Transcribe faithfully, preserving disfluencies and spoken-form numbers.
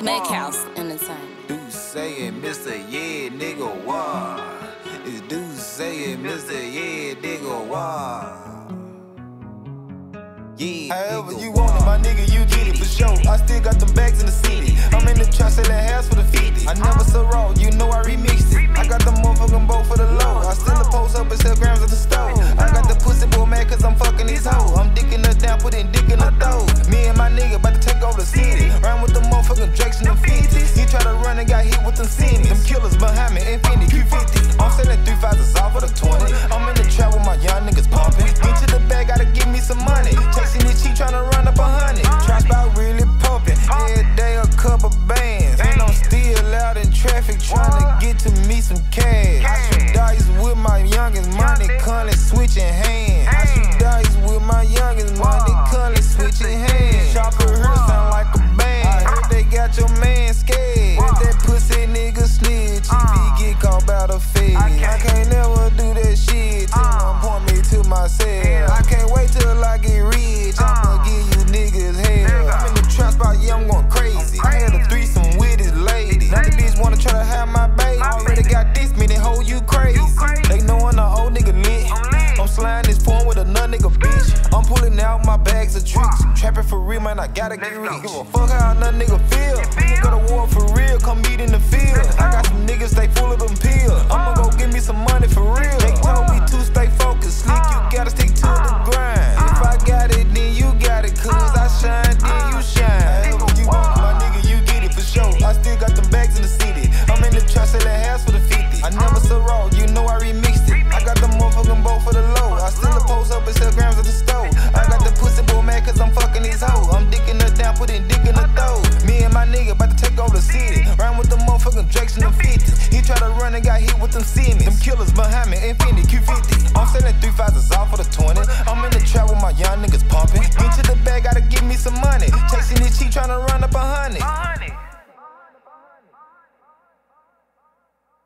Makehouse Entertainment. Dude saying, Mister Yeah, nigga, why? It's dude saying, Mister Yeah, nigga, why? Yeah, however you want it, my nigga, you get it for sure. I still got them bags in the city. I'm in the trap selling halves for the fifty. I never so raw, you know I remixed it. I got the motherfucking bow for the low. I still a post up and sell grams at the store. I got the pussy boy mad cause I'm fucking these hoes. I'm dicking her down, putting dick in her throat. Me and my nigga about to take over the city. Round with the motherfucking Drakes and them fifties. He tried to run and got hit with them semis. Them killers behind me, Infinity Q fifty. I'm selling three fives off for the twenty. I'm in the trap with my young niggas pumping. Into the bag, gotta give me some money. Chasing this cheap, tryna run up a hundred. Trap spot really pumping. Every day a couple bands. And I'm still out in traffic tryna get to me some cash. I shoot dice with my youngest, money currently switching hands. I shoot dice with my youngest, money currently switching hands. Chopper her sound like a band. I heard they got your man scared. That pussy nigga snitch, he be get caught by the feds. I can't never do that shit till one point me to myself. I can't wait till I get rich, I'ma give you niggas hell. I'm in the trap spot, yeah, I'm going crazy. I had a threesome with this lady. Now the bitch wanna try to have my baby. Already got this, meaning hold you crazy. They knowin' the old nigga lit. I'm sliding this phone with another nigga bitch. I'm pulling out my bags of tricks. Trapping for real, man, I gotta get rich. Give a fuck how another nigga feel. Nigga go to war for real, come meet in the field. I got some niggas, stay full of them pills. I'ma go give me some money for real. They told me to stay focused. Slick, you gotta stick to the grind. If I got it, then you got it. Cause I shine, then you shine. However you want it, my nigga, you get it for sure. I still got them bags in the city. I'm in the trap selling halves for the fifty. I never so raw, you know I remixed it. I got the motherfucking bow for the low. I still a post up and sell grams at the store. I got the pussy boy mad cause I'm fucking these hoes. I'm dicking her down, putting dick in her throat. Me and my nigga about to take over the city. Round with the motherfucking Drakes and them fifties. He tried to run and got hit with them semis. Them killers behind me, Infinity Q fifty. I'm selling three fives off for the twenty. I'm in the trap with my young niggas pumping. Into the bag, gotta give me some money. Chasing this cheap, tryna run up a hundred.